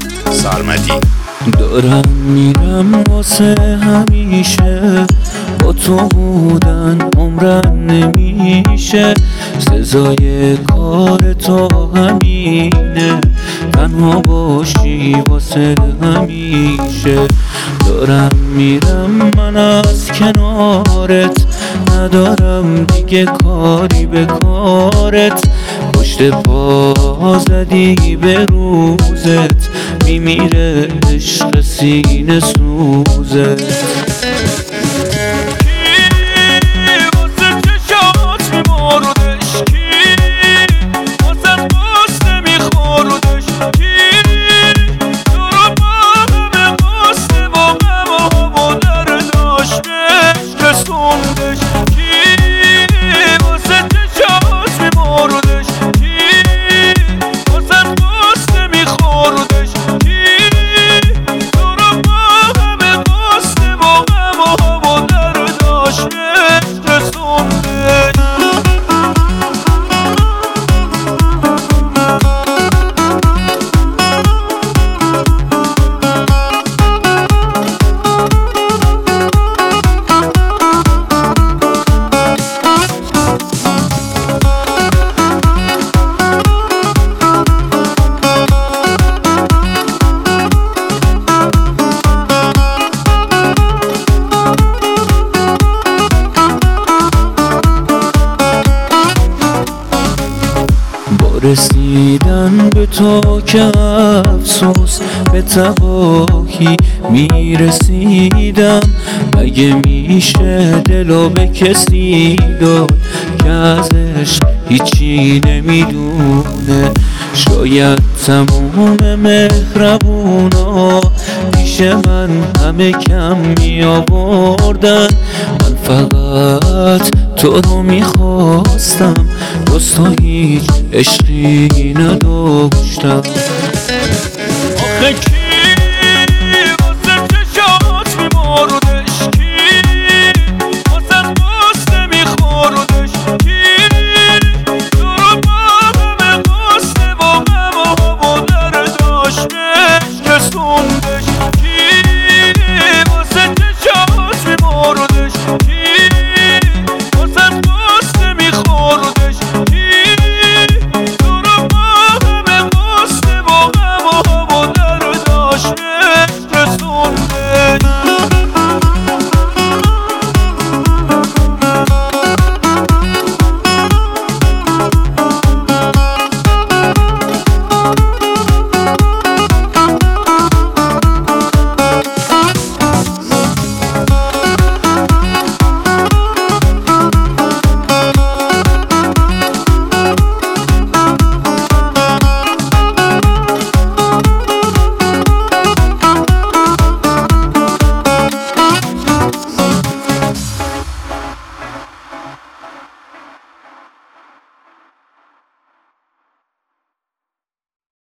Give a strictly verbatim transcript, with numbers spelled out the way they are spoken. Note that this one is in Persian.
سرمدی. دارم میرم واسه همیشه، با تو بودن عمرم نمیشه، سزای کار تو همینه، تنها باشی واسه همیشه. دارم میرم من از کنارت، ندارم دیگه کاری به کارت، پشت پا زدی به روزت، میمیره عشق سینه سوزت. رسیدن به تو که افسوس به تباهی میرسیدم، مگه میشه دلو به کسی داد که ازش هیچی نمیدونه؟ شاید تموم مهربونا پیش من همه کم میآوردن، من فقط تو رو میخواستم، جز تو هیچ عشقی نداشتم.